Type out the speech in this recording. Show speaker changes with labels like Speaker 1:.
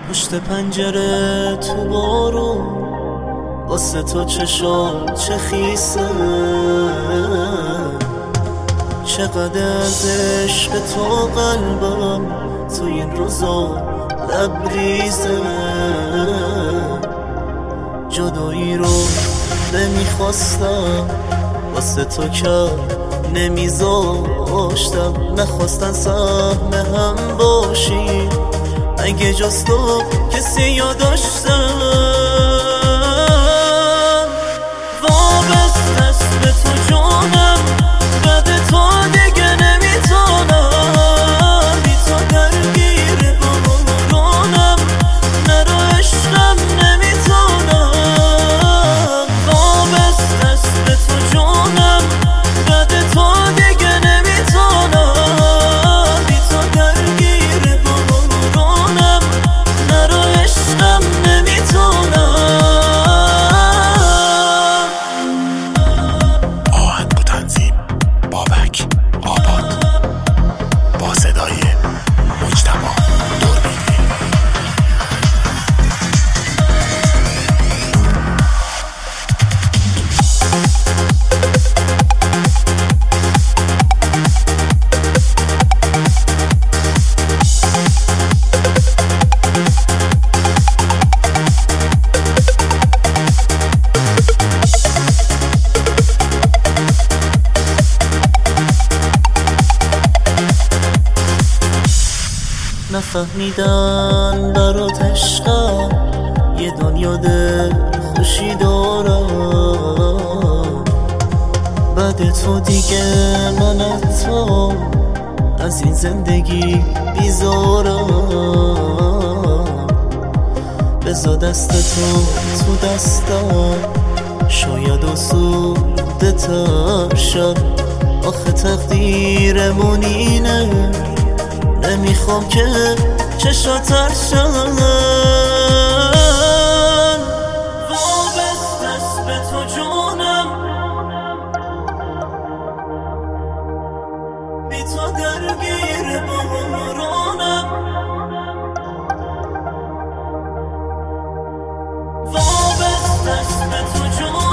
Speaker 1: پشت پنجره تو بارون واسه تو چشام چه خیسه، چقدر از عشق تو قلبم تو این روزا لبریزه. جدایی رو نمیخواستم واسه تو کرد نمیذاشتم، نخواستن سهم هم باشی اگه جز تو کسی یاداشتم. وابسته است به تو جانم، بعد تو دیگه نمیتونم، بی تو درگیر بارونم، نرو عشقم نمیتونم. وابسته است به تو جانم، بعد تو دیگه نمیتونم، بی تو درگیر بارونم، نرو عشقم نمیتونم. نفهمیدن برات عشقم یه دنیا دل خوشی دارم، بعد تو دیگه من تو از این زندگی بیزارم. بذار دست تو دستم، شاید آسوده تر شد، آخه تقدیرمون اینه، نمیخوام که چشات ترشن. وابسته است به تو جانم، بی تو درگیر بارونم، وابسته است به تو جانم.